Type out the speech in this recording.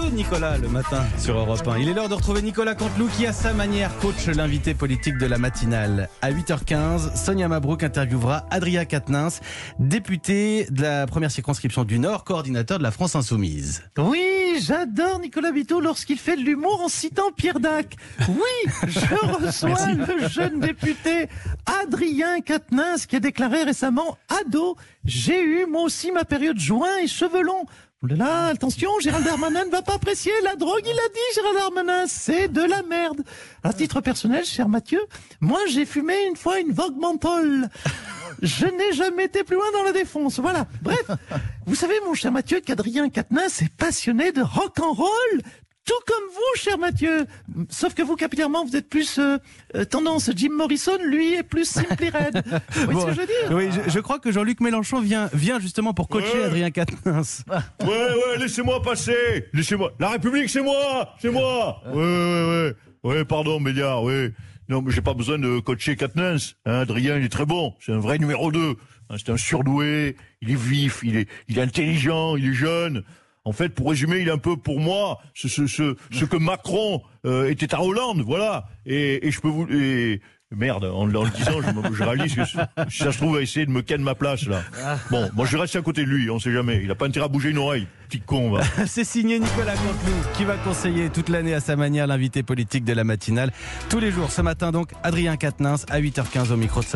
Nicolas le matin sur Europe 1. Il est l'heure de retrouver Nicolas Canteloup qui, à sa manière, coach l'invité politique de la matinale. À 8h15, Sonia Mabrouk interviewera Adrien Quatennens, député de la première circonscription du Nord, coordinateur de la France Insoumise. Oui, j'adore Nicolas Vito lorsqu'il fait de l'humour en citant Pierre Dac. Oui, je reçois le jeune député Adrien Quatennens qui a déclaré récemment ado. J'ai eu moi aussi ma période joint et cheveux longs. Oh là là, attention, Gérald Darmanin ne va pas apprécier la drogue, il a dit Gérald Darmanin, c'est de la merde. À titre personnel, cher Mathieu, moi j'ai fumé une fois une Vogue menthol. Je n'ai jamais été plus loin dans la défonce, voilà. Bref, vous savez mon cher Mathieu qu'Adrien Quatennens est passionné de rock'n'roll. Tout comme vous, cher Mathieu. Sauf que vous, capillairement, vous êtes plus tendance Jim Morrison, lui est plus Simply Red. Vous voyez ce que je veux dire? Oui, je crois que Jean-Luc Mélenchon vient justement pour coacher Adrien Quatennens. Ouais, laissez-moi passer. Laissez-moi. La République, c'est moi. Ouais, pardon, Méliard, ouais. Non, mais j'ai pas besoin de coacher Quatennens. Hein, Adrien, il est très bon. C'est un vrai numéro 2. Hein, c'est un surdoué. Il est vif. Il est intelligent. Il est jeune. En fait, pour résumer, il est un peu pour moi ce que Macron était à Hollande, voilà. Et je peux vous merde, en le disant, je réalise que si ça se trouve, il va essayer de me ken ma place là. Bon, moi je reste à côté de lui, on sait jamais. Il a pas intérêt à bouger une oreille, petit con. Va. C'est signé Nicolas Canteloup qui va conseiller toute l'année à sa manière l'invité politique de la matinale. Tous les jours, ce matin donc, Adrien Quatennens à 8h15 au micro de